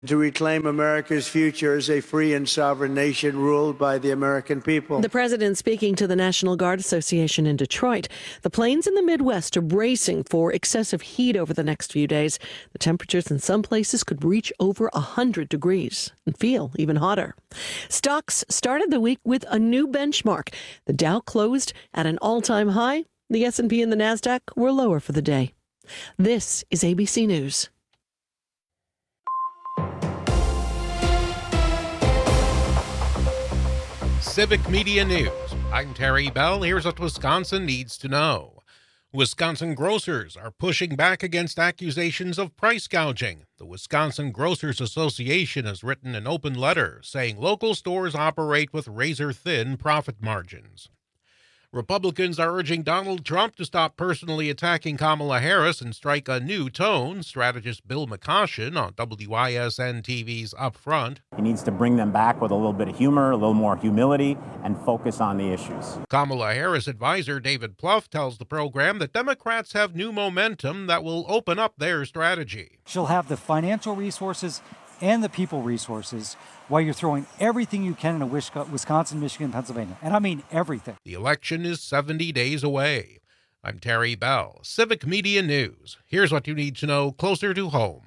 to reclaim America's future as a free and sovereign nation ruled by the American people. The president speaking to the National Guard Association in Detroit. The plains in the Midwest are bracing for excessive heat over the next few days. The temperatures in some places could reach over 100 degrees and feel even hotter. Stocks started the week with a new benchmark. The Dow closed at an all-time high. The S&P and the Nasdaq were lower for the day. This is ABC News. Civic Media News. I'm Terry Bell. Here's what Wisconsin needs to know. Wisconsin grocers are pushing back against accusations of price gouging. The Wisconsin Grocers Association has written an open letter saying local stores operate with razor-thin profit margins. Republicans are urging Donald Trump to stop personally attacking Kamala Harris and strike a new tone, strategist Bill McCoshen on WISN TV's Up Front. He needs to bring them back with a little bit of humor, a little more humility, and focus on the issues. Kamala Harris advisor David Plouffe tells the program that Democrats have new momentum that will open up their strategy. She'll have the financial resources and the people resources while you're throwing everything you can into Wisconsin, Michigan, Pennsylvania. And I mean everything. The election is 70 days away. I'm Terry Bell, Civic Media News. Here's what you need to know closer to home.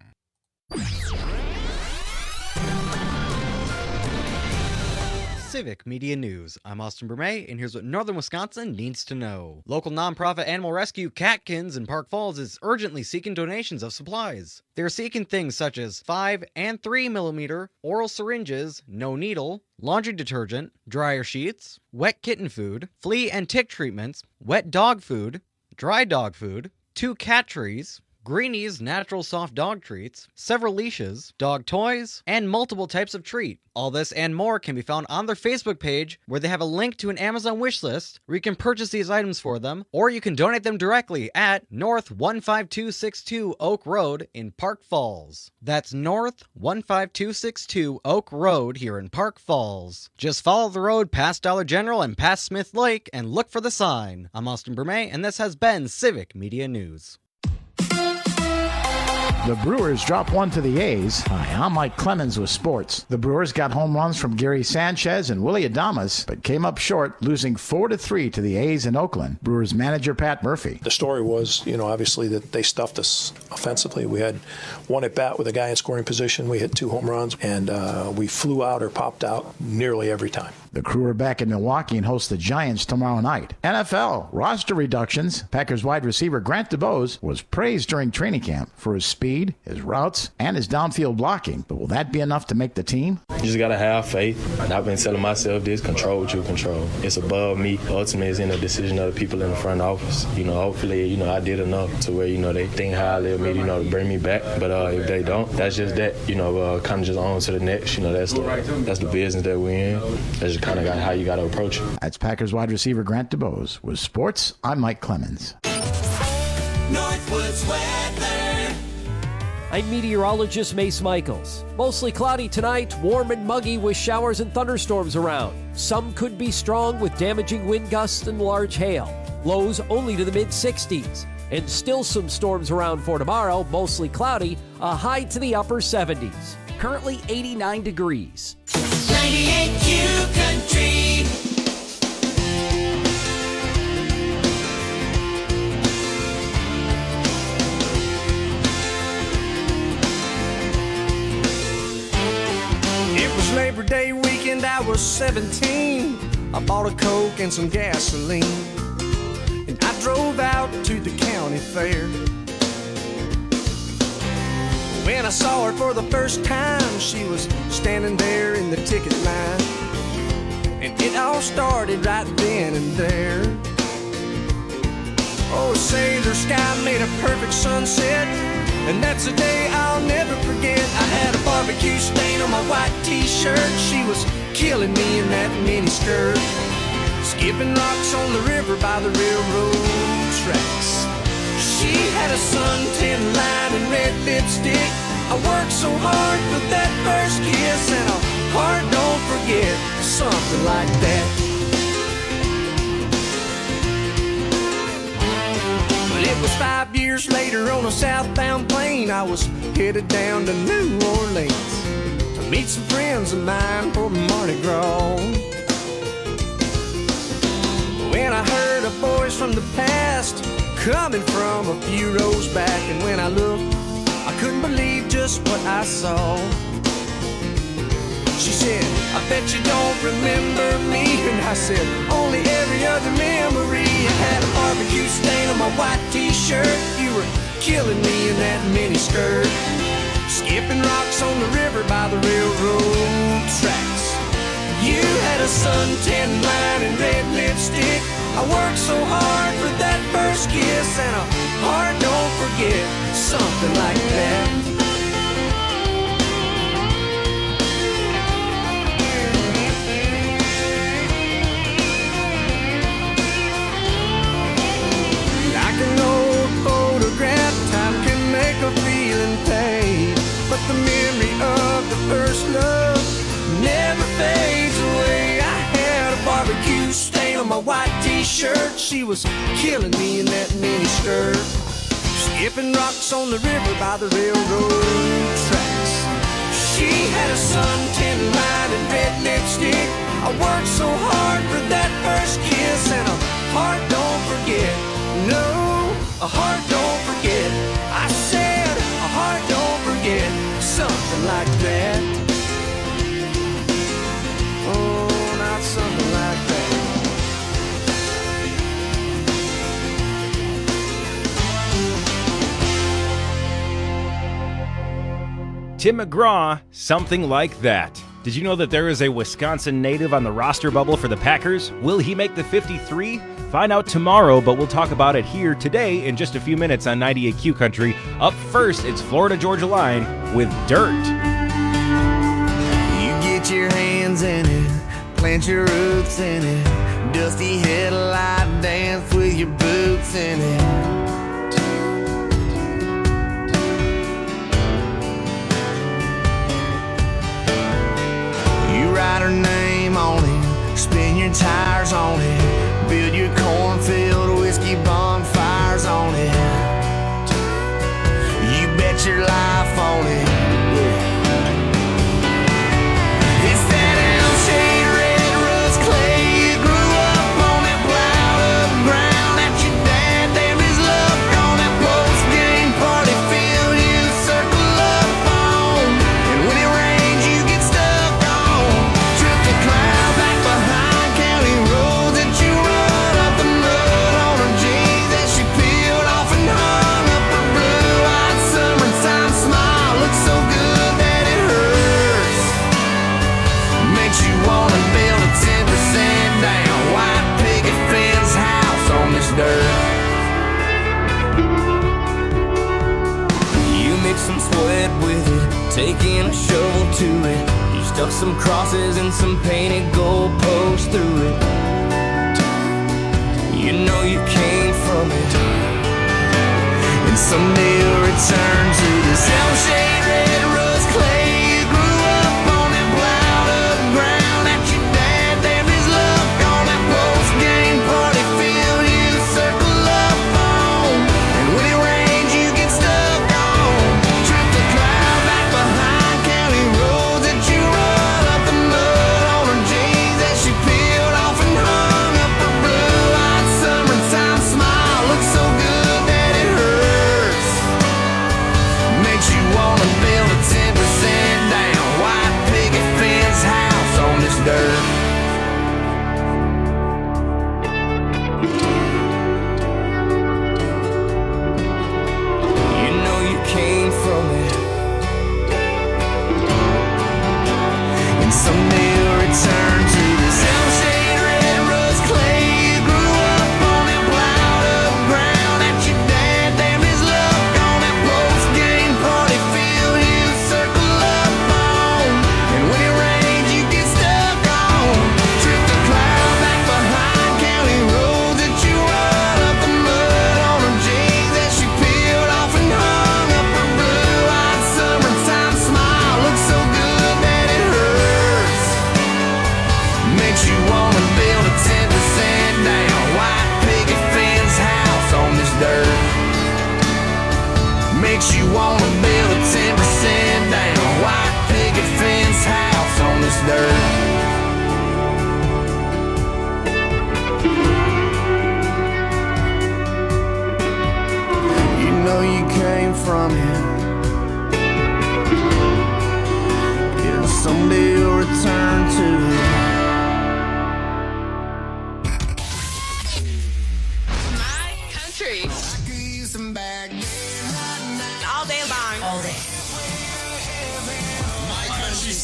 Civic Media News. I'm Austin Bermay, and here's what Northern Wisconsin needs to know. Local nonprofit animal rescue Catkins in Park Falls is urgently seeking donations of supplies. They're seeking things such as 5 and 3 millimeter oral syringes, no needle, laundry detergent, dryer sheets, wet kitten food, flea and tick treatments, wet dog food, dry dog food, 2 cat trees, Greenie's natural soft dog treats, several leashes, dog toys, and multiple types of treat. All this and more can be found on their Facebook page, where they have a link to an Amazon wish list where you can purchase these items for them, or you can donate them directly at North 15262 Oak Road in Park Falls. That's North 15262 Oak Road here in Park Falls. Just follow the road past Dollar General and past Smith Lake and look for the sign. I'm Austin Bermay, and this has been Civic Media News. The Brewers drop one to the A's. Hi, I'm Mike Clemens with sports. The Brewers got home runs from Gary Sanchez and Willie Adames, but came up short, losing 4-3 to the A's in Oakland. Brewers manager Pat Murphy. The story was, obviously that they stuffed us offensively. We had one at bat with a guy in scoring position. We hit 2 home runs, and we flew out or popped out nearly every time. The Crew are back in Milwaukee and host the Giants tomorrow night. NFL roster reductions. Packers wide receiver Grant DuBose was praised during training camp for his speed, his routes, and his downfield blocking. But will that be enough to make the team? You just got to have faith. And I've been telling myself this: control what you control. It's above me. Ultimately, it's in the decision of the people in the front office. Hopefully, I did enough to where, they think highly of me, to bring me back. But if they don't, that's just that. Kind of just on to the next. That's the business that we're in. That's just kind of how you got to approach it. That's Packers wide receiver Grant DuBose. With sports, I'm Mike Clemens. Northwoods weather. I'm meteorologist Mace Michaels. Mostly cloudy tonight, warm and muggy with showers and thunderstorms around. Some could be strong with damaging wind gusts and large hail. Lows only to the mid-60s. And still some storms around for tomorrow, mostly cloudy, a high to the upper 70s. Currently 89 degrees. 98Q Country. It was Labor Day weekend, I was 17. I bought a Coke and some gasoline, and I drove out to the county fair. When I saw her for the first time, she was standing there in the ticket line, and it all started right then and there. Oh, Sailor Sky made a perfect sunset, and that's a day I'll never forget. I had a barbecue stain on my white t-shirt. She was killing me in that mini skirt, skipping rocks on the river by the railroad tracks. She had a suntan line and red lipstick. I worked so hard for that first kiss, and a heart don't forget, something like that. But it was 5 years later on a southbound plane. I was headed down to New Orleans. meet some friends of mine for Mardi Gras. When I heard a voice from the past coming from a few rows back, and when I looked, I couldn't believe just what I saw. She said, I bet you don't remember me. And I said, only every other memory. I had a barbecue stain on my white t-shirt. You were killing me in that mini skirt, skipping rocks on the river by the railroad tracks. You had a suntan line and red lipstick. I worked so hard for that first kiss, and a heart don't forget, something like that. Like an old photograph, time can make a feeling fade, but the memory of the first love never fades away. I had a barbecue stain on my white t-shirt. She was killing me in that mini skirt, skipping rocks on the river by the railroad tracks. She had a suntan line and red lipstick. I worked so hard for that first kiss, and a heart don't forget. No, a heart don't forget. I said a heart don't forget, something like that. Oh, not something like that. Tim McGraw, something like that. Did you know that there is a Wisconsin native on the roster bubble for the Packers? Will he make the 53? Find out tomorrow, but we'll talk about it here today in just a few minutes on 98Q Country. Up first, it's Florida-Georgia Line with Dirt. You get your hands in it, plant your roots in it, dusty headlight dance with your boots in it. Write her name on it, spin your tires on it, build your cornfield whiskey bonfires on it. You bet your life on it. It's that L-shaped red rust clay. You grew up on that plowed up ground that your dad damned his luck on. That post-game party field you circle up on, and when it rains you get stuck on. Trip the cloud back behind county roads that you run up the mud on her jeans that she peeled off and hung up her blue-eyed summertime smile. Looks so good that it hurts, makes you wanna build a 10% down white picket fence house on this dirt. You mix some sweat with it, taking a shovel to it. You stuck some crosses and some painted goalposts through it. You know you came from it, and someday you'll return to this L-shaped red rust clay. You grew up on that plowed up ground that your dad damned his luck on. That post-game party field you circle up on, and when it rains you get stuck on. Trip the cloud back behind county roads that you run up the mud on her jeans that she peeled off and hung up her blue-eyed summertime smile. Looks so good that it hurts, makes you wanna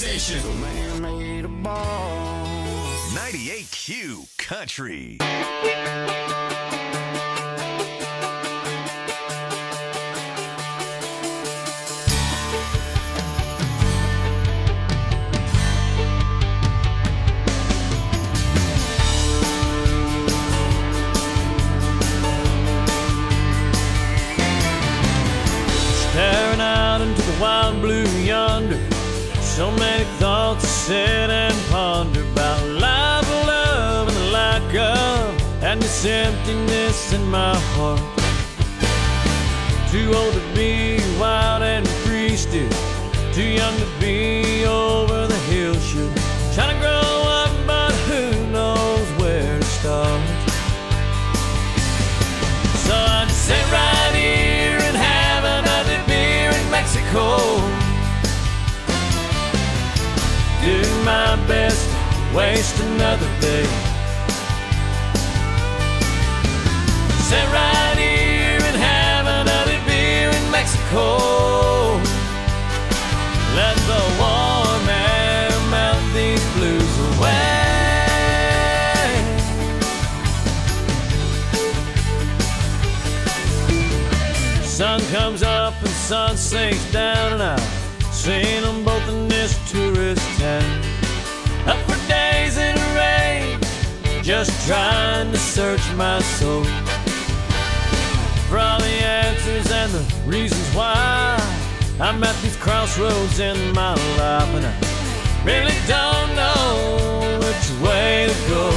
station. Man made a ball. 98Q Country. Staring out into the wild blue yonder, so many thoughts to sit and ponder about life, love, and the lack of, and this emptiness in my heart. Too old to be wild and free still, too young to be over the hill should. Trying to grow up, but who knows where to start. So I just sit right here and have another beer in Mexico. Do my best to waste another day. Sit right here and have another beer in Mexico. Let the warm air melt these blues away. Sun comes up and sun sinks down, and I've seen them both in this tourist town. Up for days in the rain, just trying to search my soul for all the answers and the reasons why I'm at these crossroads in my life, and I really don't know which way to go.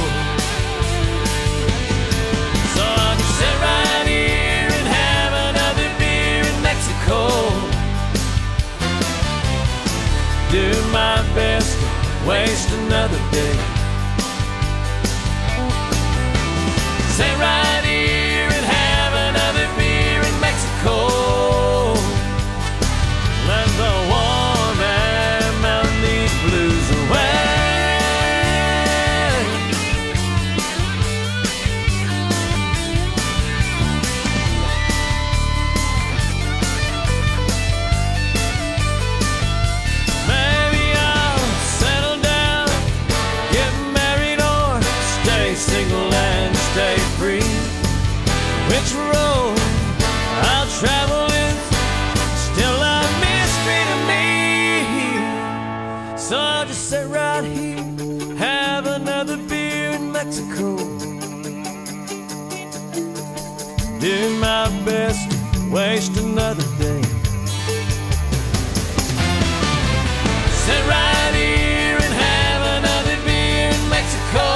So I'll just sit right here and have another beer in Mexico. Do my best to waste another day. Sit right here and have another beer in Mexico. Let the warm air melt these blues away. Maybe I'll settle down, get married, or stay single and stay free. Which road I'll travel is still a mystery to me. So I'll just sit right here, have another beer in Mexico. Do my best to waste another day. Sit right here and have another beer in Mexico.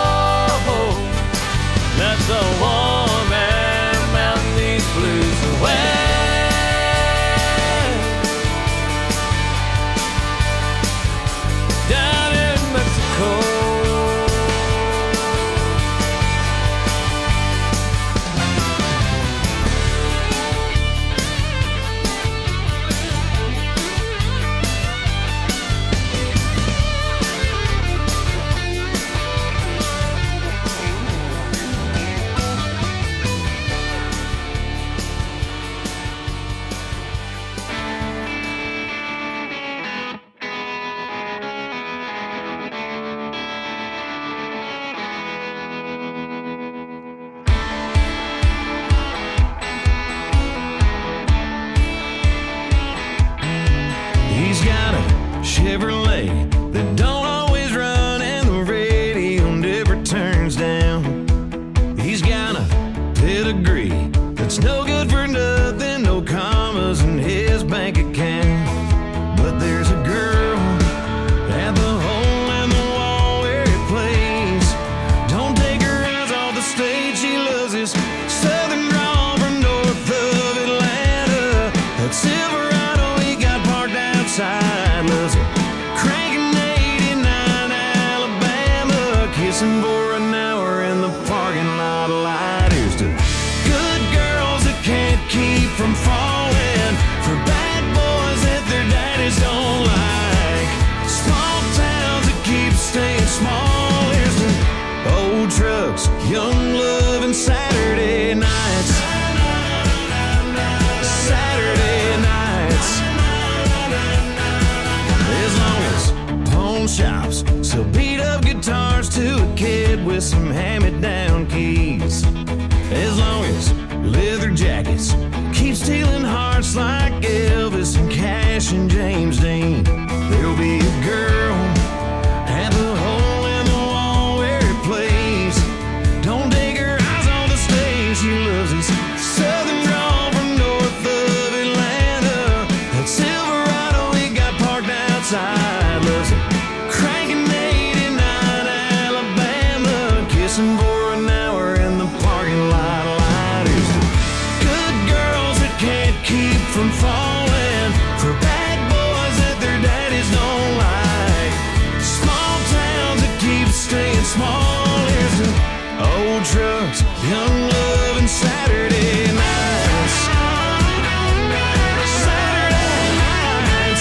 Let the warm air melt these blues away. Down in Mexico. He's got a Chevrolet that don't always run, and the radio never turns down. He's got a pedigree that's no good for nothing, no commas in his bank account. But there's a girl at the hole in the wall where he plays. Don't take her eyes off the stage, she loves his southern drawl from north of Atlanta. That Silverado he got parked outside, loves it cranking 89 Alabama, kissing for an hour in the parking lot light. Here's to good girls that can't keep from falling, for bad boys that their daddies don't like, small towns that keep staying small. Here's to old trucks, young love, and Saturday nights. Saturday nights. As long as pawn shops, sell beat-up guitars to a kid with some hand-me-down keys. As long as leather jackets keep stealing hearts like Elvis and Cash and James Dean, there'll be a girl at the hole in the wall where it plays. Don't take her eyes on the stage. She loves this southern drawl from north of Atlanta. That Silverado he got parked outside. Loves it cranking 89 Alabama, kissing for an hour in the parking lot. Lighters, good girls that can't keep from falling for bad boys that their daddies don't like. Small towns that keep staying small. Here's the old trucks, young love, and Saturday nights. Saturday nights.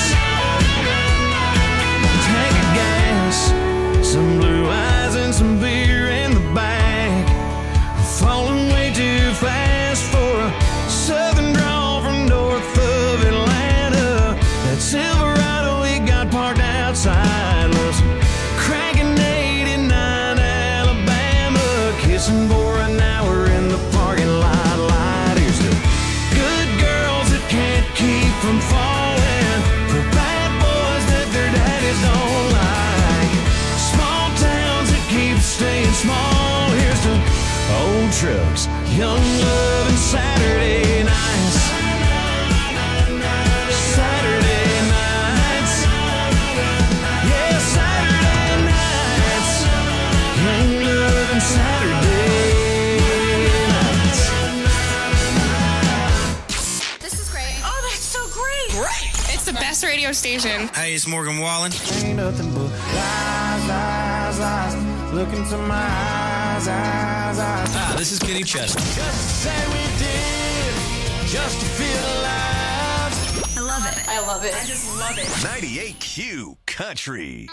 Tank of gas, some blue eyes and some beer in the back. Falling way too fast for a southern drawl from north of Atlanta. That Silverado he got parked outside. Loves cranking 89 Alabama, kissing for an hour in the parking lot. Lighters to good girls that can't keep from falling for bad boys that their daddies don't like. Small towns that keep staying small. Here's to old trucks, young love, and Saturday nights. Saturday nights. Yeah, Saturday nights. Young love and Saturday nights. This is great. Oh, that's so great. Great. It's the best radio station. Hey, it's Morgan Wallen. Ain't nothing but lies, lies, lies. Look into my eyes, eyes, eyes. Ah, this is Kenny Chesney. Just to say we did, just to feel alive. I love it. I love it. I just love it. 98Q Country.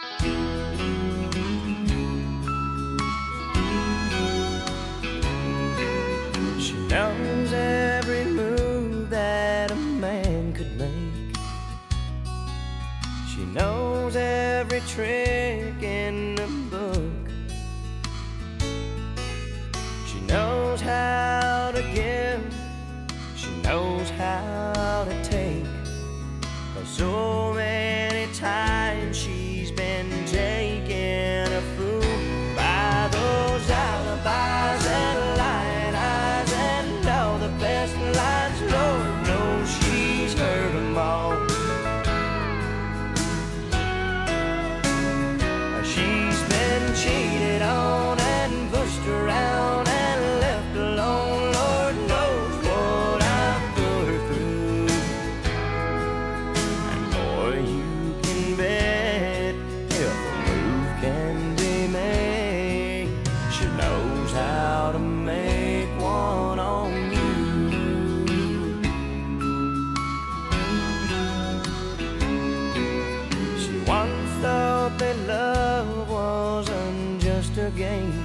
She knows every move that a man could make. She knows every trick in the book. She knows how to give. She knows how to take. 'Cause so many times she's been taken a fool by those alibis and lying eyes and all the best lines. Lord knows she's heard them all. She's been cheated on and pushed around and left alone. Lord knows what I've put her through. And boy, you can bet if a move can be made, she knows how to make one on you. She once thought that love wasn't just a game.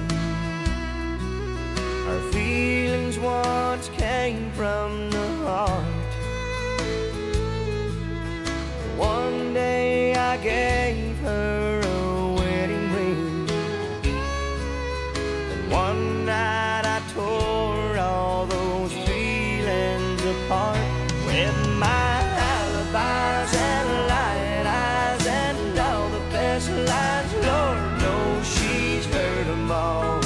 Her feelings once came from the heart. One day I gave her a wedding ring, and one night I tore all those feelings apart with my alibis and lying eyes and all the best lines. Lord knows she's heard them all.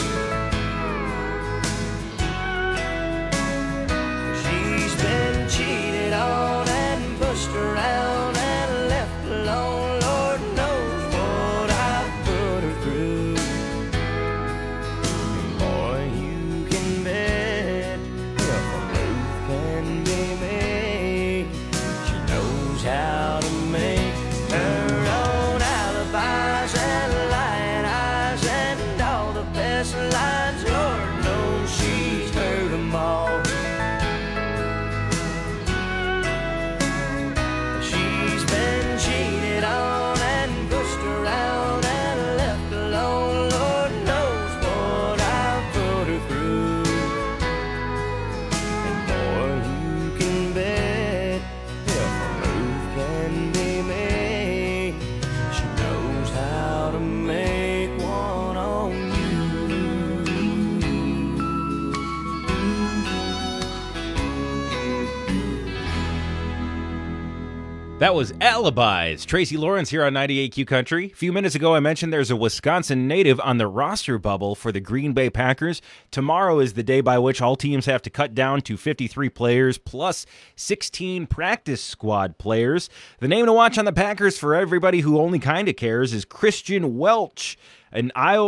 She's been cheated on and pushed around and left alone. Lord knows what That was Alibis. Tracy Lawrence here on 98Q Country. A few minutes ago, I mentioned there's a Wisconsin native on the roster bubble for the Green Bay Packers. Tomorrow is the day by which all teams have to cut down to 53 players plus 16 practice squad players. The name to watch on the Packers for everybody who only kind of cares is Christian Welch, an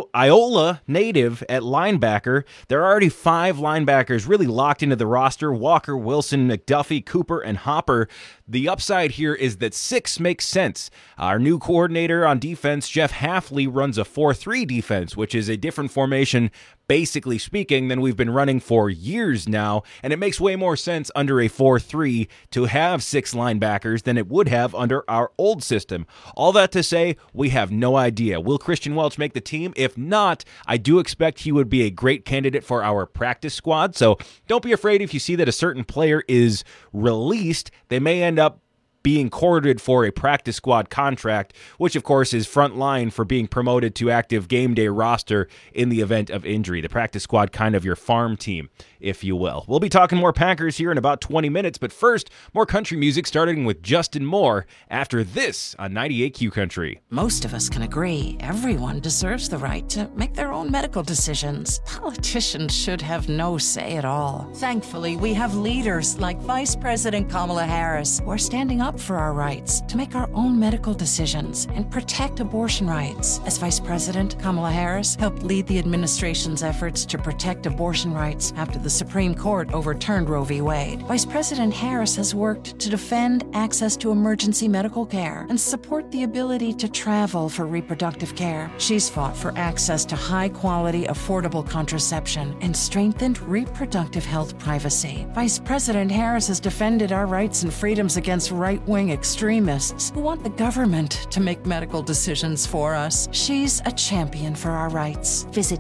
Iola native at linebacker. There are already 5 linebackers really locked into the roster: Walker, Wilson, McDuffie, Cooper, and Hopper. The upside here is that 6 makes sense. Our new coordinator on defense, Jeff Hafley, runs a 4-3 defense, which is a different formation, basically speaking, than we've been running for years now, and it makes way more sense under a 4-3 to have 6 linebackers than it would have under our old system. All that to say, we have no idea. Will Christian Welch make the team? If not, I do expect he would be a great candidate for our practice squad, so don't be afraid if you see that a certain player is released. They may end up being courted for a practice squad contract, which of course is front line for being promoted to active game day roster in the event of injury. The practice squad, kind of your farm team, if you will. We'll be talking more Packers here in about 20 minutes, but first, more country music starting with Justin Moore after this on 98Q Country. Most of us can agree everyone deserves the right to make their own medical decisions. Politicians should have no say at all. Thankfully, we have leaders like Vice President Kamala Harris who are standing up for our rights to make our own medical decisions and protect abortion rights. As Vice President, Kamala Harris helped lead the administration's efforts to protect abortion rights after the Supreme Court overturned Roe v. Wade. Vice President Harris has worked to defend access to emergency medical care and support the ability to travel for reproductive care. She's fought for access to high-quality, affordable contraception and strengthened reproductive health privacy. Vice President Harris has defended our rights and freedoms against right-wing extremists who want the government to make medical decisions for us. She's a champion for our rights. Visit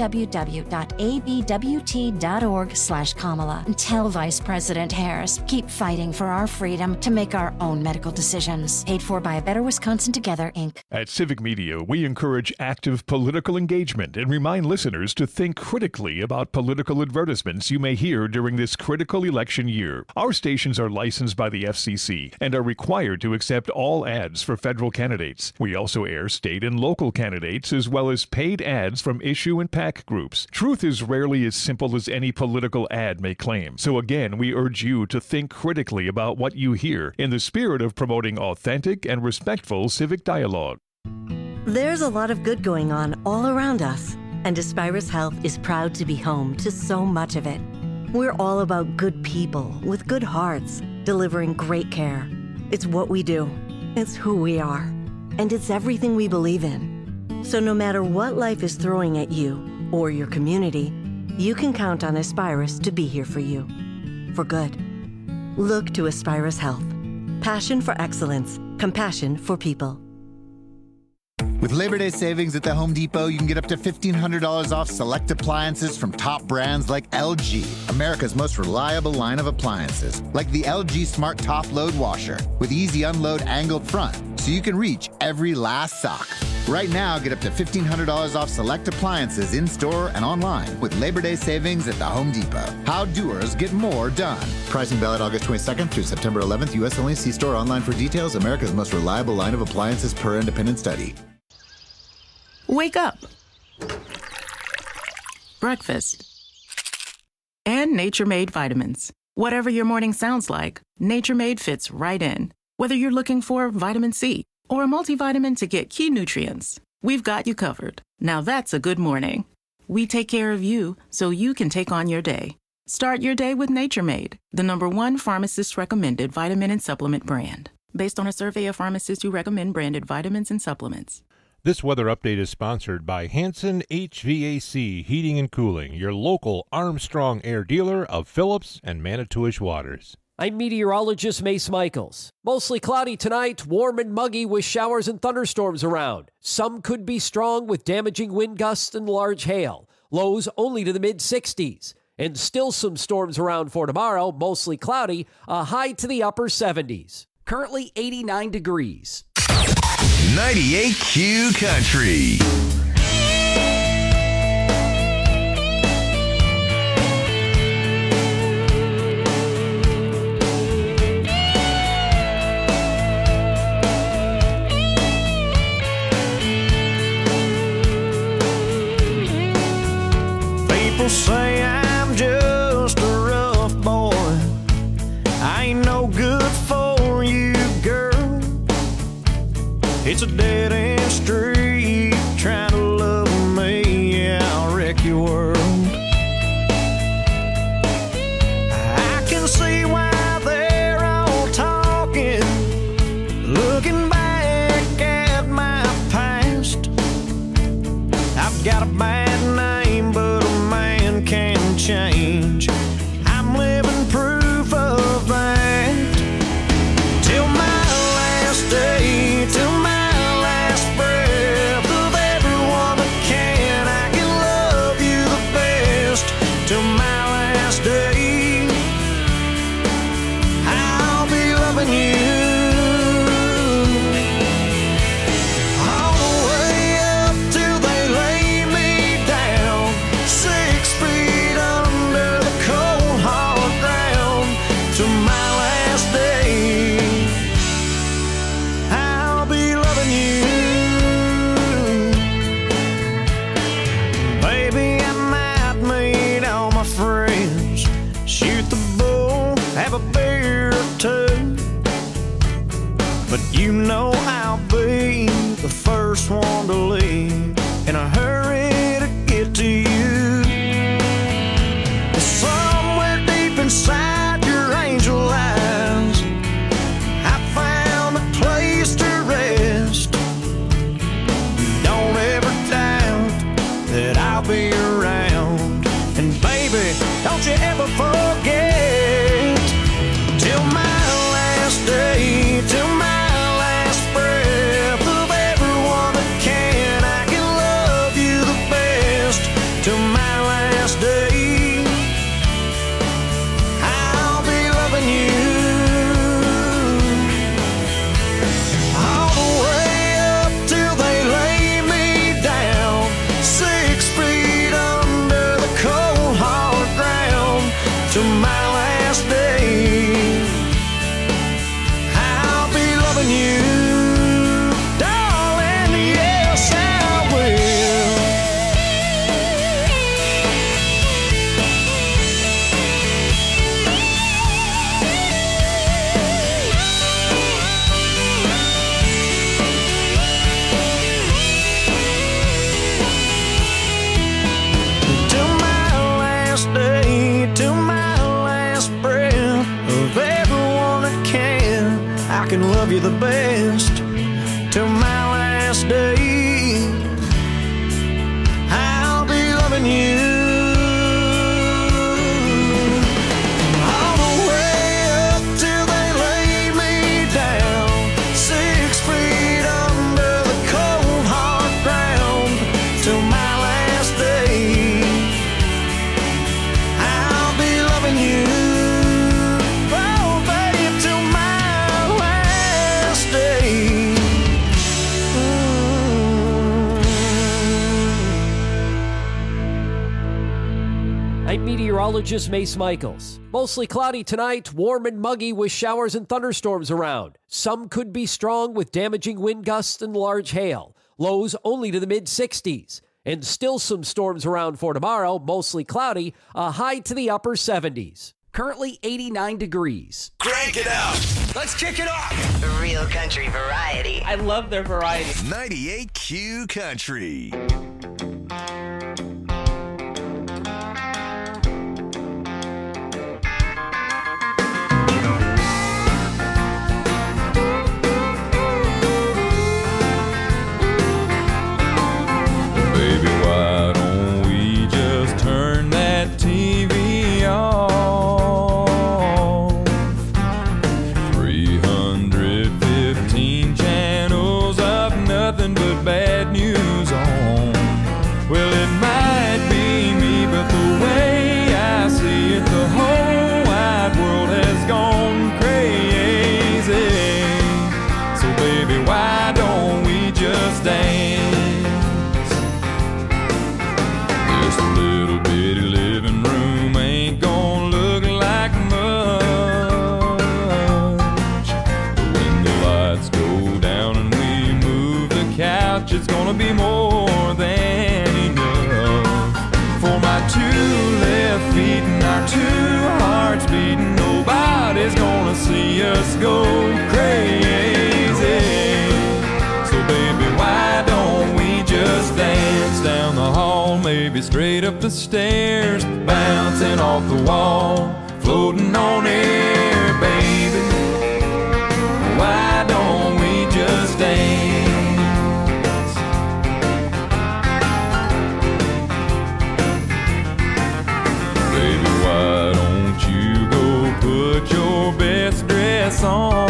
www.abwt.org/Kamala and tell Vice President Harris, keep fighting for our freedom to make our own medical decisions. Paid for by A Better Wisconsin Together, Inc. At Civic Media, we encourage active political engagement and remind listeners to think critically about political advertisements you may hear during this critical election year. Our stations are licensed by the FCC and are required to accept all ads for federal candidates. We also air state and local candidates as well as paid ads from issue and PAC groups. Truth is rarely as simple as any political ad may claim. So again, we urge you to think critically about what you hear in the spirit of promoting authentic and respectful civic dialogue. There's a lot of good going on all around us, and Aspirus Health is proud to be home to so much of it. We're all about good people with good hearts, delivering great care. It's what we do. It's who we are. And it's everything we believe in. So no matter what life is throwing at you or your community, you can count on Aspirus to be here for you. For good. Look to Aspirus Health. Passion for excellence. Compassion for people. With Labor Day savings at the Home Depot, you can get up to $1,500 off select appliances from top brands like LG, America's most reliable line of appliances, like the LG Smart Top Load Washer with easy unload angled front, so you can reach every last sock. Right now, get up to $1,500 off select appliances in-store and online with Labor Day savings at the Home Depot. How doers get more done. Pricing valid August 22nd through September 11th. U.S. only. See store online for details. America's most reliable line of appliances per independent study. Wake up. Breakfast. And Nature Made vitamins. Whatever your morning sounds like, Nature Made fits right in. Whether you're looking for vitamin C or a multivitamin to get key nutrients, we've got you covered. Now that's a good morning. We take care of you so you can take on your day. Start your day with Nature Made, the #1 pharmacist-recommended vitamin and supplement brand. Based on a survey of pharmacists who recommend branded vitamins and supplements. This weather update is sponsored by Hanson HVAC Heating and Cooling, your local Armstrong Air dealer of Phillips and Manitowish waters. I'm meteorologist Mace Michaels. Mostly cloudy tonight, warm and muggy with showers and thunderstorms around. Some could be strong with damaging wind gusts and large hail. Lows only to the mid-60s. And still some storms around for tomorrow, mostly cloudy, a high to the upper 70s. Currently 89 degrees. 98Q Country. say I'm just a rough boy. I ain't no good for you, girl. It's a dead-end street trying to love me. Yeah, I'll wreck your world. I can see why they're all talking, looking back at my past. I've got a bad name, but a man can change. I'm living proof of that. Till my last day, till my last breath of everyone that can, I can love you the best. Till my last day, I'll be loving you. All the way up till they lay me down, 6 feet under the cold hard ground. Till my last day, I'll be loving you. Baby, I might meet all my friends, shoot the bull, have a beer or two, but you know I'll be the first one to leave in a hurry to get to you. Somewhere deep inside your angel eyes, I found a place to rest. Don't ever doubt that I'll be around. And baby, don't you ever forget, till my last day, till my last breath of everyone that can, I can love you the best. Till my last day, I'll be loving you. All the way up till they lay me down, 6 feet under the cold hard ground. Till my last day, I'll be loving you, darling. Yes, I will. Till my last day, till my last breath of everyone that can, I can love you the best. Till my last day, I'll be loving you. All the way up till they lay me down, 6 feet under the cold hard ground. Till my last day, I'll be loving you. Oh, baby, till my last day. I'm meteorologist Mace Michaels. Mostly cloudy tonight, warm and muggy with showers and thunderstorms around. Some could be strong with damaging wind gusts and large hail. Lows only to the mid-60s. And still some storms around for tomorrow, mostly cloudy, a high to the upper 70s. Currently 89 degrees. Crank it up. Let's kick it off. Real country variety. I love their variety. 98Q Country. Baby, why don't we just turn that TV off? 315 channels of nothing but bad news on. Well, it might be me, but the way I see it, the whole wide world has gone crazy. So baby, why don't we just dance? This little bitty living room ain't gonna look like much, but when the lights go down and we move the couch, it's gonna be more than enough for my our 2 left feet and our 2 hearts beating. Nobody's gonna see us go crazy. So baby, why don't we just dance down the hall, maybe straight up the stairs, bouncing off the wall, floating on air, baby. Why don't we just dance? Baby, why don't you go put your best dress on,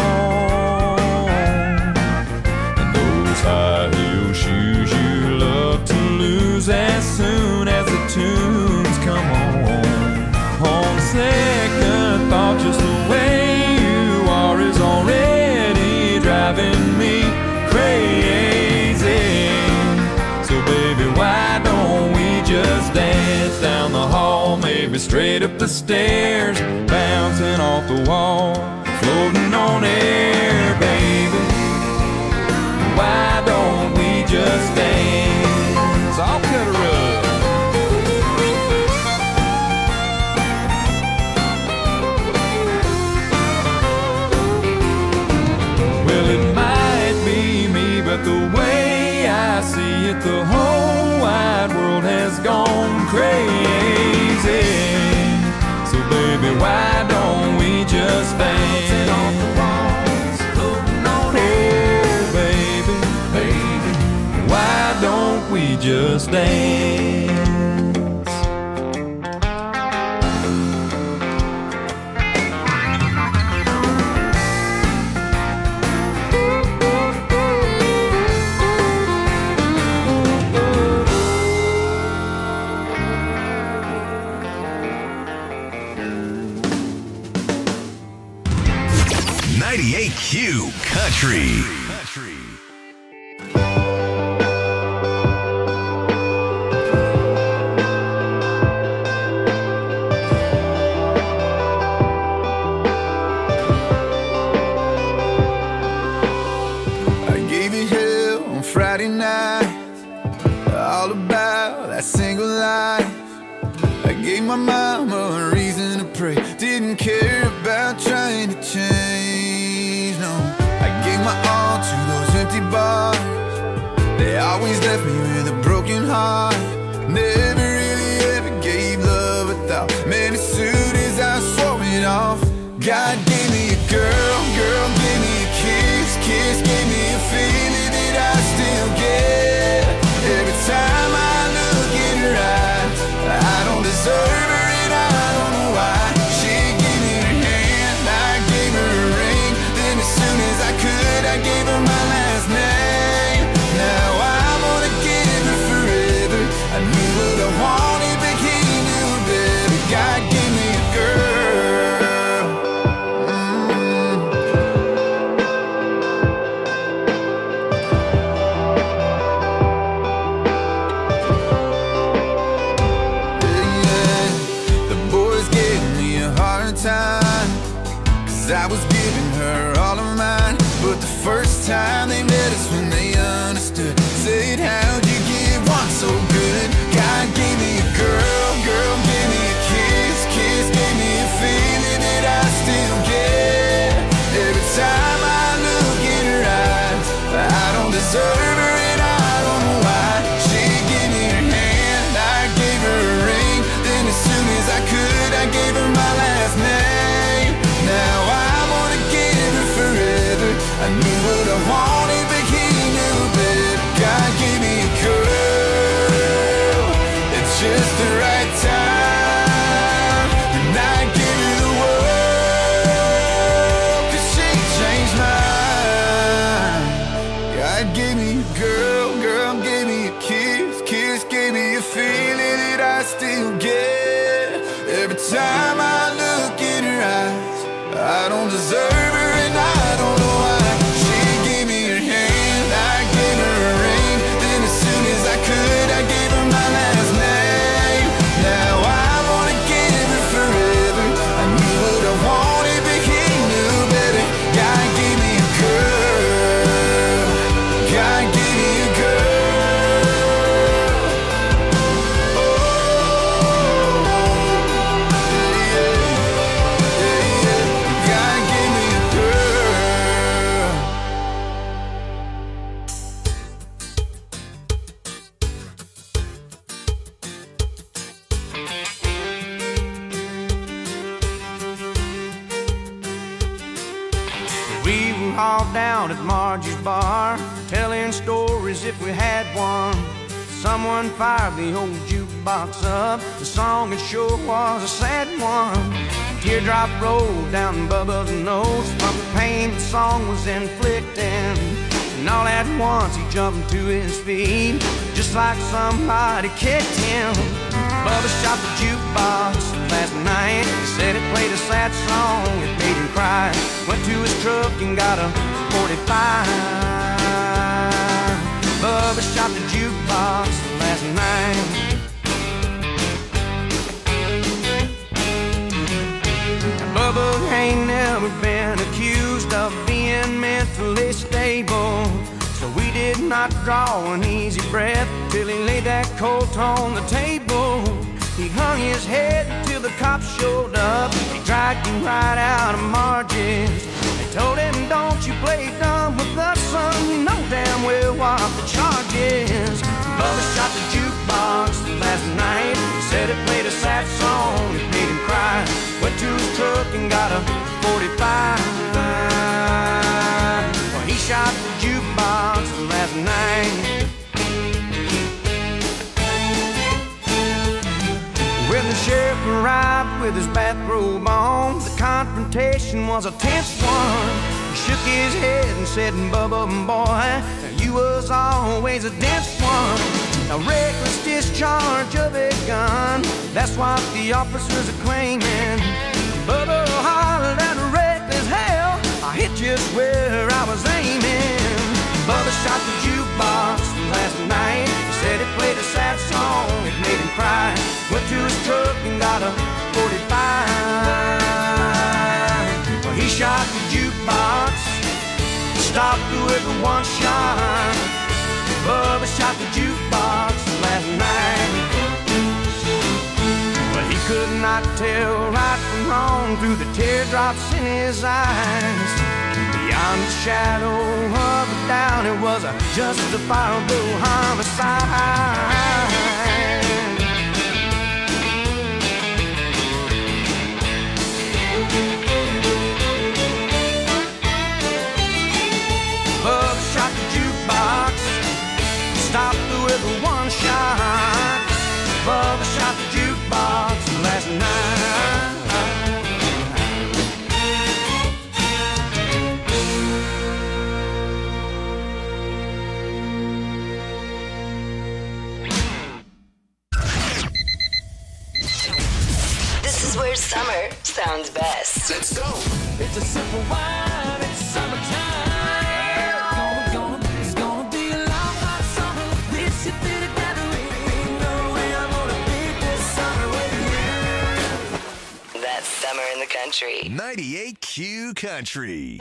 and those high heel shoes you love to lose as soon as the tunes come on. On second thought, just the way you are is already driving me crazy. So baby, why don't we just dance down the hall, maybe straight up the stairs, bouncing off the wall, floating on air, baby. Why don't we just dance? I'll cut her up. Well, it might be me, but the way I see it, the whole wide world has gone crazy. So baby, why don't we just dance? Oh baby, baby, why don't we just dance? Q Country. I gave you hell on Friday night, all about that single life. I gave my mama a reason to pray, didn't care about trying to change, no. I gave my all to those empty bars, they always left me with a broken heart. Never really ever gave love a thought, man, as soon as I swore it off. God gave me a girl, girl gave me a kiss, kiss gave me a feeling that I still get. Every time I look in her eyes, I don't deserve her and I don't know why. She gave me her hand, I gave her a ring, then as soon as I could, I gave her my last name. Now I wanna give her forever, I knew what I wanted but he knew better. God gave me a girl. I was giving her all of mine, but the first time they met us when they understood, said, how'd you get one so good? God gave me a girl, girl gave me a kiss, kiss gave me a feeling that I still get. Every time I look in her eyes, I don't deserve her and I don't know why. She gave me her hand, I gave her a ring, then as soon as I could, I gave her my last name. Now I wanna give her forever, I knew what I wanted but he knew better. God gave me a girl at just the right time, and I gave her the world, 'cause she changed mine. God gave me a girl, girl gave me a kiss, kiss gave me a feeling that I still get. Every time I look in her eyes, I don't deserve her and I don't know why. She gave me her hand, I gave her a ring, then as soon as I could, I gave her my last name. Now I wanna give her forever, I knew what I wanted but he knew better. God gave me a girl, God gave me a girl. Oh, rolled all down at Margie's bar, telling stories if we had one. Someone fired the old jukebox up. The song it sure was a sad one. Teardrop rolled down Bubba's nose from the pain the song was inflicting. And all at once he jumped to his feet, just like somebody kicked him. Bubba shot the jukebox last night. He said it played a sad song, it made him cry. Went to his truck and got a 45. Bubba shot the jukebox last night. Bubba ain't never been accused of being mentally stable, so we did not draw an easy breath till he laid that Colt on the table. He hung his head till the cops showed up. He dragged him right out of Margie's. They told him, don't you play dumb with us, son. You know damn well what the charge is. Bubba shot the jukebox last night. He said it played a sad song, it made him cry. Went to his truck and got a 45. Well, he shot the jukebox last night. When the sheriff arrived with his bathrobe on, the confrontation was a tense one. He shook his head and said, Bubba, boy, you was always a dense one. A reckless discharge of a gun, that's what the officers are claiming. Bubba hollered at a reckless hell, I hit just where I was aiming. Bubba shot the jukebox last night. He said it played a sad song, it made him cry. Went to his truck and got a 45. Well, he shot the jukebox, stopped with one shot. Bubba shot the jukebox last night. Well, he could not tell right from wrong through the teardrops in his eyes. Beyond the shadow of a doubt, it was a justifiable homicide. Bubba shot the jukebox, stopped with one shot. Bubba shot the jukebox last night. This is where summer sounds best. Let's go. It's a simple wine, it's summertime. It's gonna be a long hot summer. This is the gathering. No way I'm gonna beat this summer with you. That's summer in the country. 98Q Country.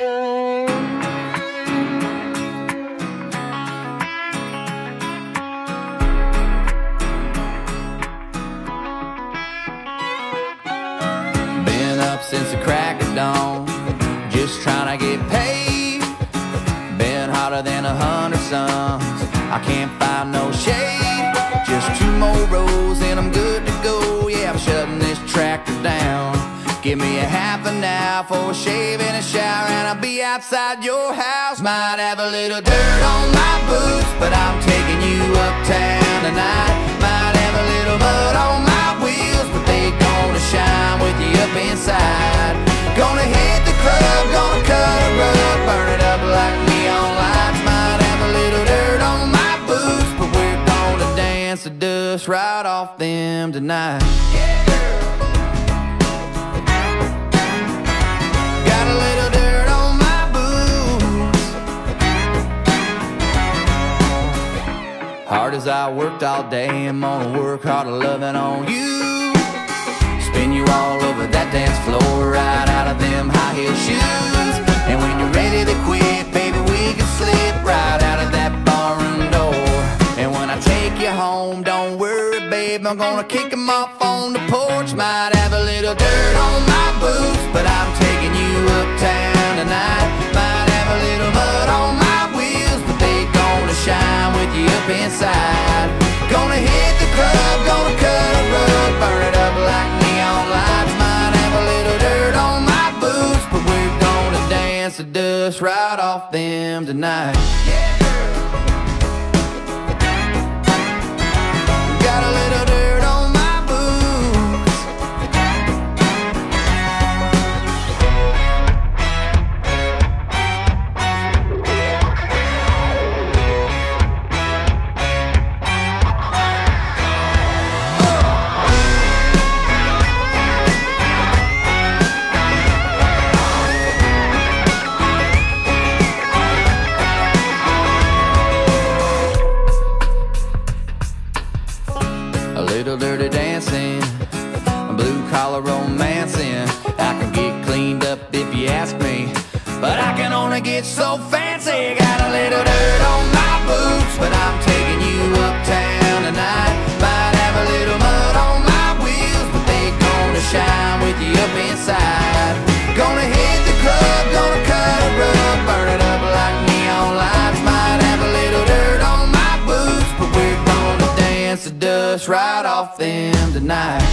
Been up since the crack of dawn, just trying to get paid. Been hotter than 100 suns, I can't find no shade. Just 2 more rows and I'm good to go. Yeah, I'm shutting this tractor down. Give me a half an hour for a shave and a shower, and I'll be outside your house. Might have a little dirt on my boots, but I'm taking you uptown tonight. Might have a little mud on my wheels, but they gonna shine with you up inside. Gonna hit the club, gonna cut a rug, burn it up like neon lights. Might have a little dirt on my boots, but we're gonna dance the dust right off them tonight. Yeah, girl. Got a little dirt on my boots. Hard as I worked all day, I'm gonna work harder loving on you. Spin you all over that dance floor, right out of them high heel shoes. And when you're ready to quit, baby, we can slip right out of that barroom door. And when I take you home, don't worry, babe, I'm gonna kick them off on the porch. Might have a little dirt on my boots, but I'm taking you uptown tonight. Might have a little mud on my wheels, but they gonna shine with you up inside. Gonna hit the club, gonna cut a rug, burn it up like neon lights. Might have a little dirt on my boots, but we're gonna dance the dust right off off them tonight. Got a little dirt on my boots. A little dirty dancing, a blue-collar romancing. I can get cleaned up if you ask me, but I can only get so fancy. Got a little dirt on my boots, but I'm taking you uptown tonight. Might have a little mud on my wheels, but they gonna shine with you up inside. Gonna hit the club, gonna cut a rug, burn it up like neon lights. Might have a little dirt on my boots, but we're gonna dance the dust right off them tonight.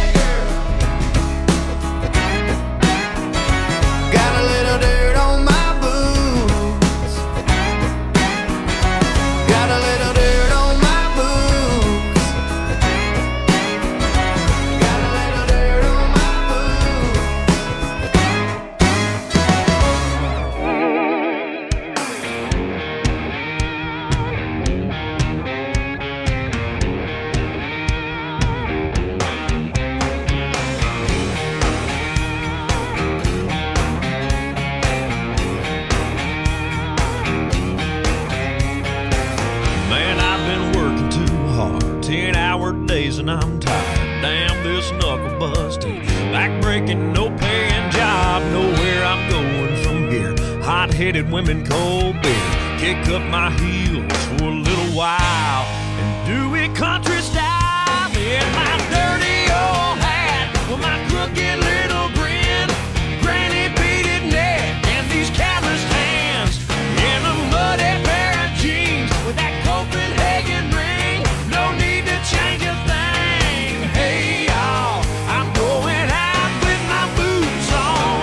Got a little dirt on my boots. Got a little dirt on my boots. Got a little dirt on my Man, I've been working too hard, 10-hour days and I'm tired. Damn this knuckle busting, back breaking, no paying job. Know where I'm going from here. Hot-headed women, cold beer. Kick up my heels for a little while and do it country style. In my dirty old hat, with my crooked little grin, granny beaded neck and these calloused hands, in a muddy pair of jeans with that Copenhagen ring. No need to change a thing. Hey y'all, I'm going out with my boots on.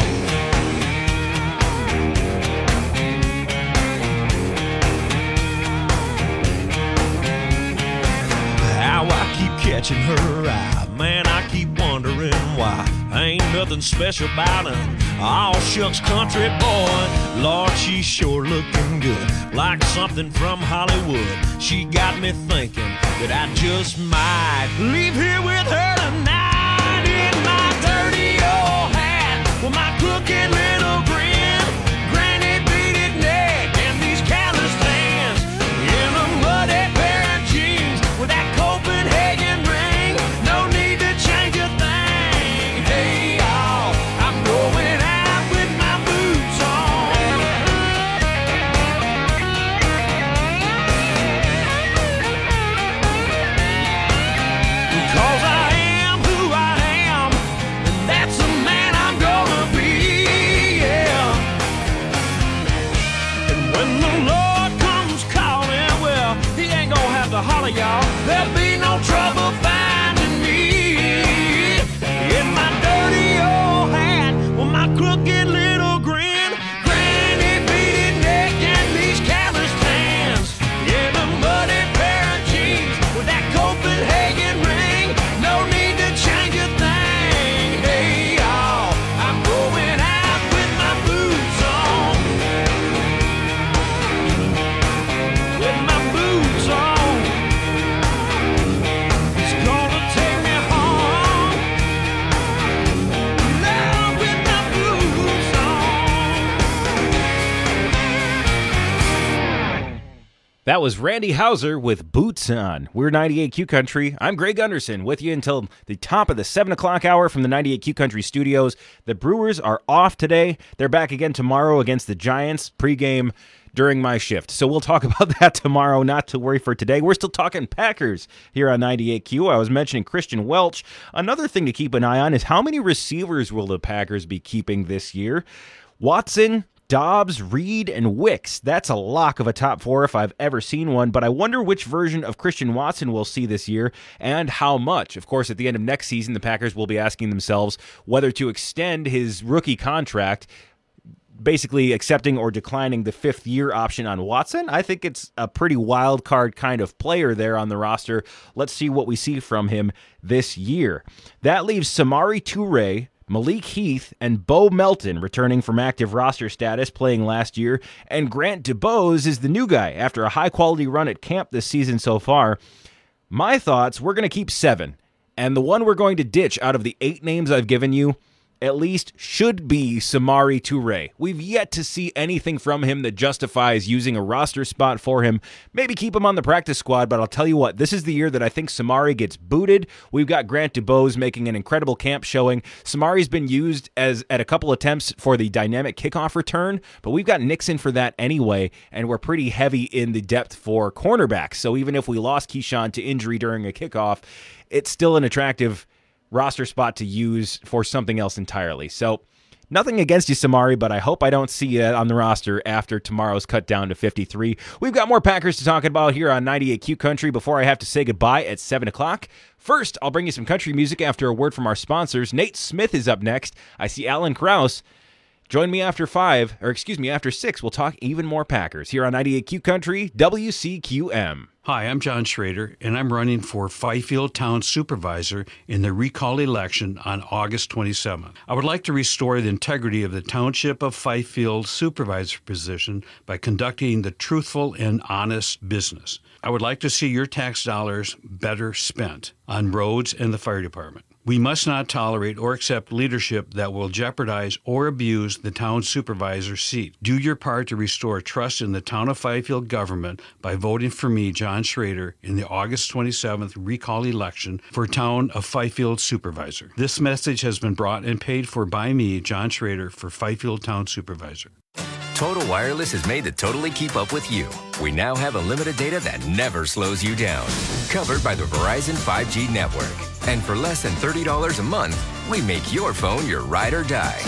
How I keep catching her eye, man, I keep wondering why. Ain't nothing special about her. All shucks country boy. Lord, she's sure looking good, like something from Hollywood. She got me thinking that I just might leave here with her tonight. In my dirty old hat, with my crooked little grin, granny beaded neck and these calloused hands, in a muddy pair of jeans with that Copenhagen ring. No need to change a thing. Hey y'all, I'm going out with my boots on. Because I am who I am, and that's the man I'm gonna be, yeah. And when the Lord comes calling, well, he ain't gonna have to holler, y'all. There'll be no trouble finding me. In my dirty old hat, with my crooked little grin, granny beaded neck and these calloused hands, in a muddy pair of jeans with that Copenhagen ring. No need to change a thing. Hey y'all, I'm going out with my boots on. With my boots on. It's gonna take me home. Now with my boots on. That was Randy Houser with Boots On. We're 98Q Country. I'm Greg Gunderson with you until the top of the 7 o'clock hour from the 98Q Country studios. The Brewers are off today. They're back again tomorrow against the Giants pregame during my shift. So we'll talk about that tomorrow, not to worry for today. We're still talking Packers here on 98Q. I was mentioning Christian Welch. Another thing to keep an eye on is how many receivers will the Packers be keeping this year? Watson, Dobbs, Reed, and Wicks. That's a lock of a top four if I've ever seen one, but I wonder which version of Christian Watson we'll see this year and how much. Of course, at the end of next season, the Packers will be asking themselves whether to extend his rookie contract. basically accepting or declining the 5th-year option on Watson. I think it's a pretty wild card kind of player there on the roster. Let's see what we see from him this year. That leaves Samori Toure, Malik Heath, and Bo Melton returning from active roster status, playing last year, and Grant DuBose is the new guy after a high-quality run at camp this season so far. My thoughts, we're going to keep 7, and the one we're going to ditch out of the 8 names I've given you at least should be Samori Toure. We've yet to see anything from him that justifies using a roster spot for him. Maybe keep him on the practice squad, but I'll tell you what, this is the year that I think Samori gets booted. We've got Grant DuBose making an incredible camp showing. Samori's been used at a couple attempts for the dynamic kickoff return, but we've got Nixon for that anyway, and we're pretty heavy in the depth for cornerbacks. So even if we lost Keyshawn to injury during a kickoff, it's still an attractive roster spot to use for something else entirely. So nothing against you, Samori, but I hope I don't see you on the roster after tomorrow's cut down to 53. We've got more Packers to talk about here on 98Q Country before I have to say goodbye at 7 o'clock. First, I'll bring you some country music after a word from our sponsors. Nate Smith is up next. I see Alan Krause. Join me after 6. We'll talk even more Packers here on 98Q Country, WCQM. Hi, I'm John Schrader, and I'm running for Fifield Town Supervisor in the recall election on August 27th. I would like to restore the integrity of the Township of Fifield Supervisor position by conducting the truthful and honest business. I would like to see your tax dollars better spent on roads and the fire department. We must not tolerate or accept leadership that will jeopardize or abuse the town supervisor seat. Do your part to restore trust in the town of Fifield government by voting for me, John Schrader, in the August 27th recall election for town of Fifield supervisor. This message has been brought and paid for by me, John Schrader, for Fifield Town Supervisor. Total Wireless is made to totally keep up with you. We now have unlimited data that never slows you down. Covered by the Verizon 5G network. And for less than $30 a month, we make your phone your ride or die.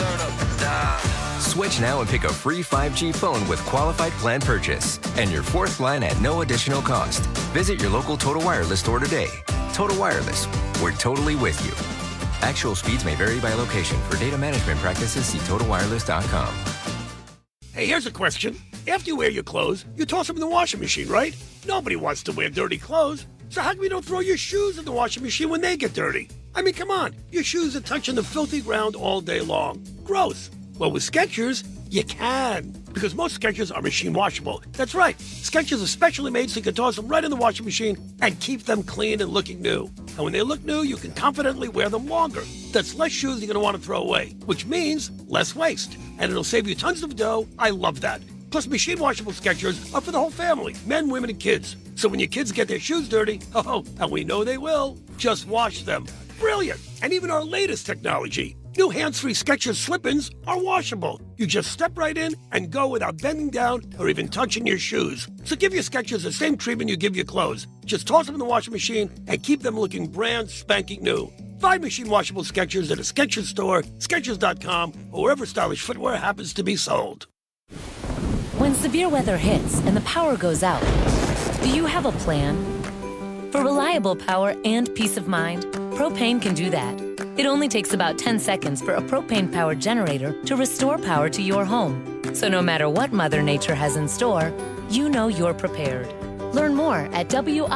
Switch now and pick a free 5G phone with qualified plan purchase. And your 4th line at no additional cost. Visit your local Total Wireless store today. Total Wireless, we're totally with you. Actual speeds may vary by location. For data management practices, see TotalWireless.com. Hey, here's a question. After you wear your clothes, you toss them in the washing machine, right? Nobody wants to wear dirty clothes. So how come you don't throw your shoes in the washing machine when they get dirty? I mean, come on. Your shoes are touching the filthy ground all day long. Gross. Well, with Skechers, you can. Because most Skechers are machine washable. That's right. Skechers are specially made so you can toss them right in the washing machine and keep them clean and looking new. And when they look new, you can confidently wear them longer. That's less shoes you're going to want to throw away, which means less waste. And it'll save you tons of dough. I love that. Plus, machine washable Skechers are for the whole family, men, women, and kids. So when your kids get their shoes dirty, and we know they will, just wash them. Brilliant. And even our latest technology, new hands-free Skechers slip-ins are washable. You just step right in and go without bending down or even touching your shoes. So give your Skechers the same treatment you give your clothes. Just toss them in the washing machine and keep them looking brand spanking new. Find machine washable Skechers at a Skechers store, Skechers.com, or wherever stylish footwear happens to be sold. When severe weather hits and the power goes out, do you have a plan? For reliable power and peace of mind, Propane can do that. It only takes about 10 seconds for a propane-powered generator to restore power to your home. So no matter what Mother Nature has in store, you know you're prepared. Learn more at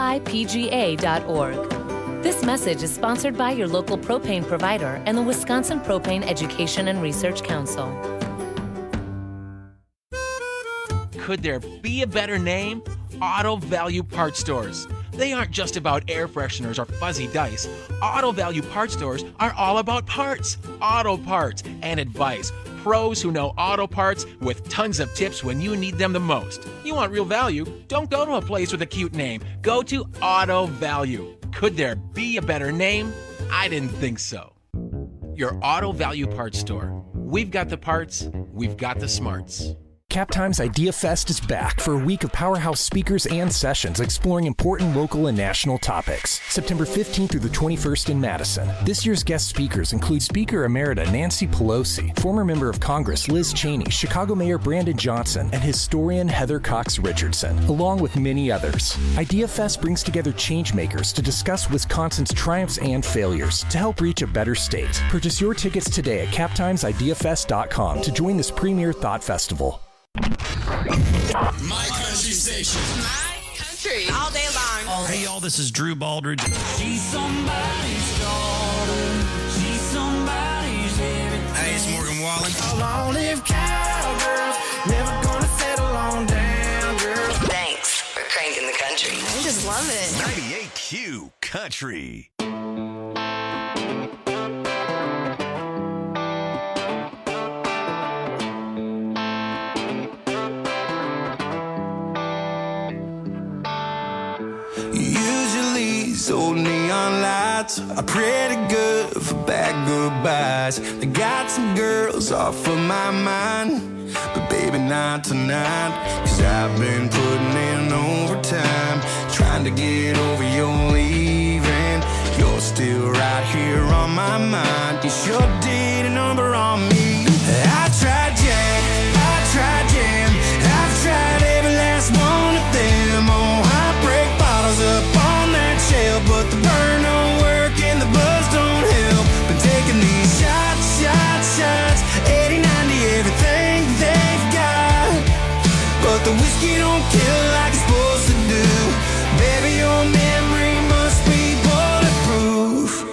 WIPGA.org. This message is sponsored by your local propane provider and the Wisconsin Propane Education and Research Council. Could there be a better name? Auto Value Parts Stores. They aren't just about air fresheners or fuzzy dice. Auto Value Parts Stores are all about parts, auto parts, and advice. Pros who know auto parts with tons of tips when you need them the most. You want real value? Don't go to a place with a cute name. Go to Auto Value. Could there be a better name? I didn't think so. Your Auto Value Parts Store. We've got the parts, we've got the smarts. Captime's Idea Fest is back for a week of powerhouse speakers and sessions exploring important local and national topics. September 15th through the 21st in Madison. This year's guest speakers include Speaker Emerita Nancy Pelosi, former member of Congress Liz Cheney, Chicago Mayor Brandon Johnson, and historian Heather Cox Richardson, along with many others. Idea Fest brings together changemakers to discuss Wisconsin's triumphs and failures to help reach a better state. Purchase your tickets today at captimesideafest.com to join this premier thought festival. My country station. My country. All day long. Hey, y'all, this is Drew Baldridge. She's somebody's daughter. She's somebody's everything. Hey, it's Morgan Wallen. Long-lived cowgirls. Never gonna settle on down, girl. Thanks for cranking the country. I just love it. 98Q Country. These old neon lights are pretty good for bad goodbyes. They got some girls off of my mind, but baby not tonight. Cause I've been putting in overtime, trying to get over your leaving. You're still right here on my mind. You sure did a number on me. I tried Jack, I tried Jam, I've tried every last one of them. Oh, I break bottles up on that shelf, but the burn don't work and the buzz don't help. Been taking these shots, 80, 90, everything they've got, but the whiskey don't kill like it's supposed to do. Baby, your memory must be bulletproof.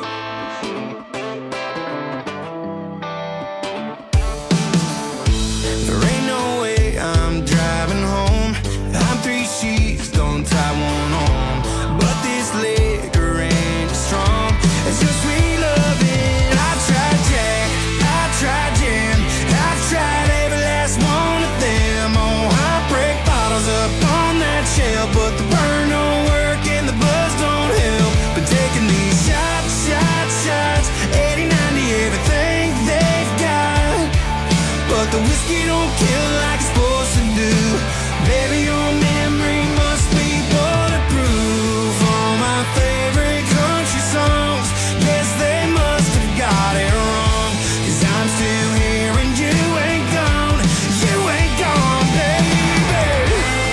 There ain't no way I'm driving home. I'm 3 sheets, don't tie one on, but this liquor ain't strong. It's just sweet loving. I've tried Jack, I've tried Jam, I've tried every last one of them. Oh, I break bottles up on that shelf, but the burn don't work and the buzz don't help. Been taking these shots, 80, 90, everything they've got, but the whiskey don't kill like it's supposed to do. Baby, your memory must be bulletproof. All my favorite country songs, yes, they must have got it wrong. Cause I'm still here and you ain't gone. You ain't gone, baby.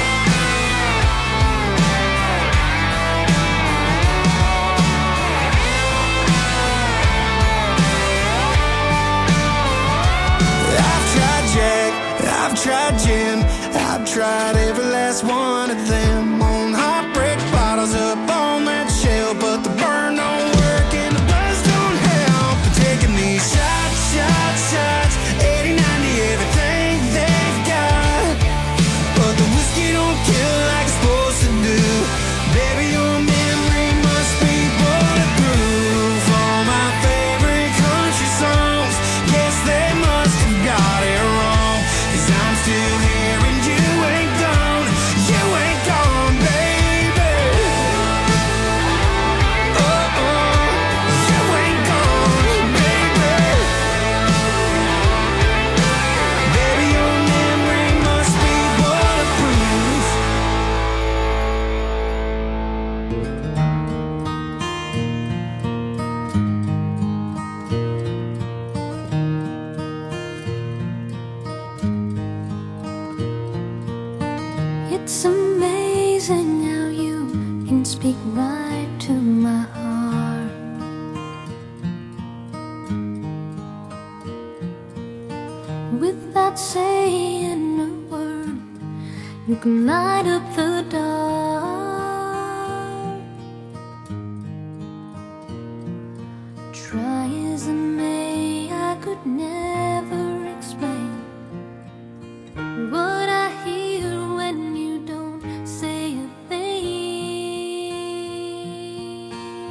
I've tried Jack, I've tried Jim, I've tried every last one of them. On hot break bottles up on that shelf, but the burn don't work and the buzz don't help. But taking these shots, 80, 90, everything they've got, but the whiskey don't kill like it's supposed to do. Baby, your memory must be bulletproof. All my favorite country songs, yes, they must have got it wrong. Cause I'm still here and you ain't gone. You ain't gone, baby. Oh, you ain't gone, baby. Baby, your memory must be bulletproof. It's amazing how you can speak right to my heart. Without saying a word, you can light up the dark. Try as I may, I could never explain what I hear when you don't say a thing.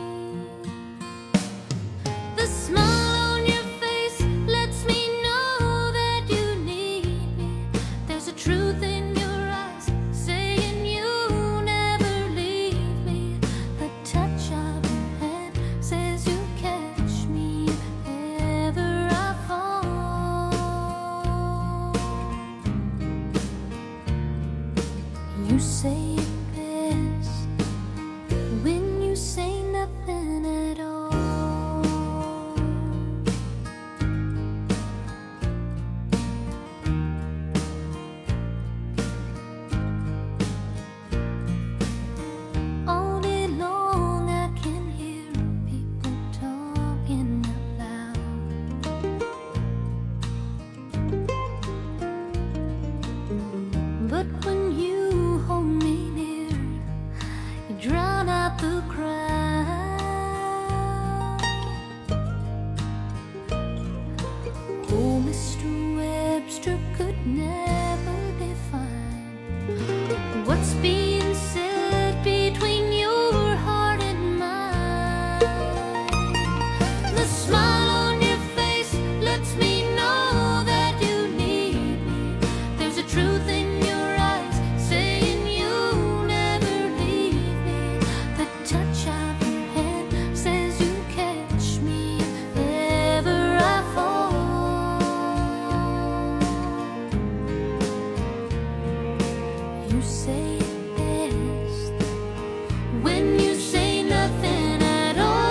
The smile on your face lets me know that you need me. There's a truth in your eyes saying you never leave me. The touch of your hand says you catch me if ever I fall. drown out the crowd. Oh, Mr. Webster could never define what's being said between your heart and mine. The smile on your face lets me know that you need me. There's a truth in your eyes saying you'll never leave me. The touch of your hand says you catch me if ever I fall. You say it best when you say nothing at all.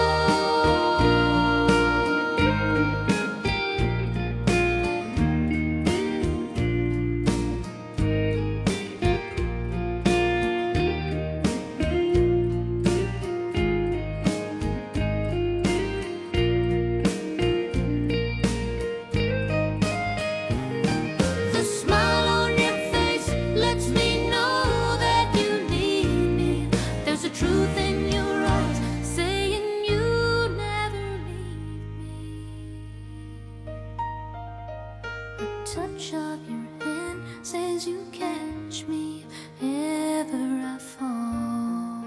The smile on your face lets me know that you need me. There's a truth in your eyes saying you never leave me. The touch of your hand says you catch me if ever I fall.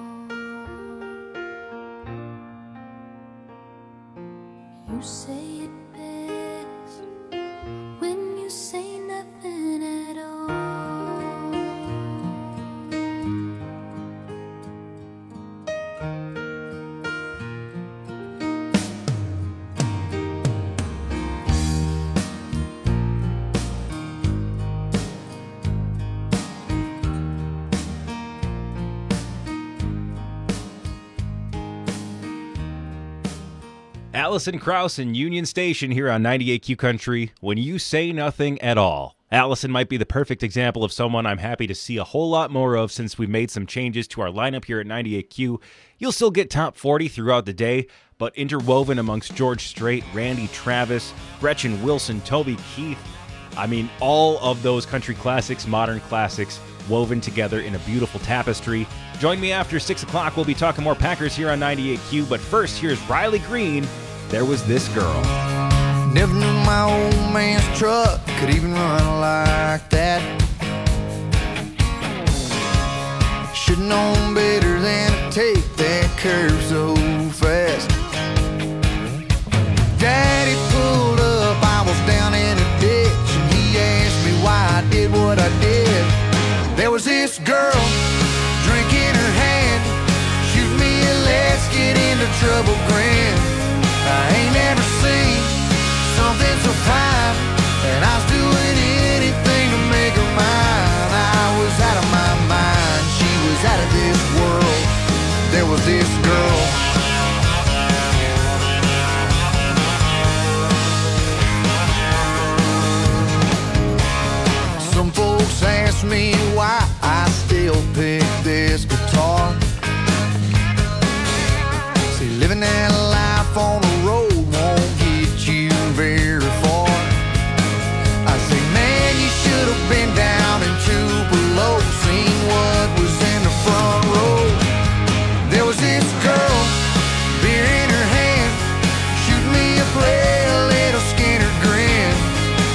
You say it best when you say nothing at all. Allison Krauss and Union Station here on 98Q Country. When you say nothing at all. Allison might be the perfect example of someone I'm happy to see a whole lot more of since we've made some changes to our lineup here at 98Q. You'll still get top 40 throughout the day, but interwoven amongst George Strait, Randy Travis, Gretchen Wilson, Toby Keith. I mean, all of those country classics, modern classics, woven together in a beautiful tapestry. Join me after 6 o'clock. We'll be talking more Packers here on 98Q, but first, here's Riley Green. There Was This Girl. Never knew my old man's truck could even run like that. Should've known better than to take that curve so fast. Daddy pulled up, I was down in a ditch, and he asked me why I did what I did. There was this girl, drink in her hand, shoot me a let's get into trouble grin. I ain't never seen something so fine, and I was doing anything to make her mine. I was out of my mind, she was out of this world. There was this girl. Some folks ask me why I still pick this guitar. See, living that life on the